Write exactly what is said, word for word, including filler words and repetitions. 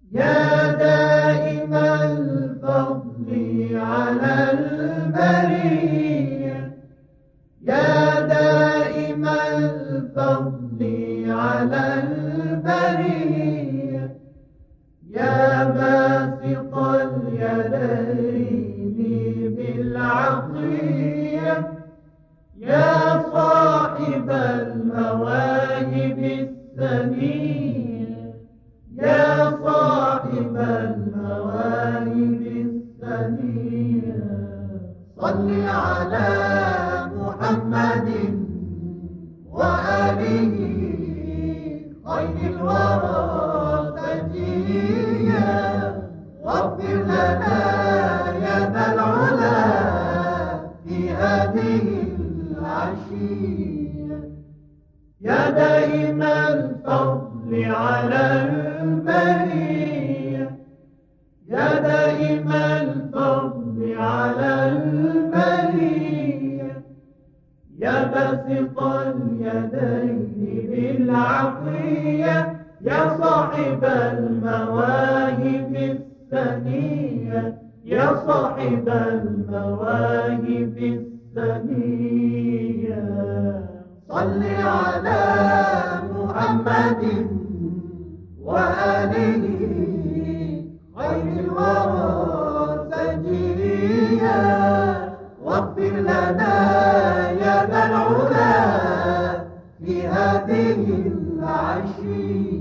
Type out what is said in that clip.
يا دائم الفضل على البرية، يا دائم الفضل على البرية، يا باسط اليدين بالعطية، يا صاحب المواهب الثنية، يا صاحب المواهب الثنية. صل على محمد وآله خير الورى سجيا، واغفر لنا يا ذا العلا في هذه العشية. يا دائم الفضل على البرية، يا دائم الفضل على البرية، يا باسط اليدين بالعطية، يا صاحب المواهب الثنية، يا صاحب المواهب الثنية. صل على محمد وآله خير الورى سجيا، واغفر لنا يا ذا العلا في هذه العشية.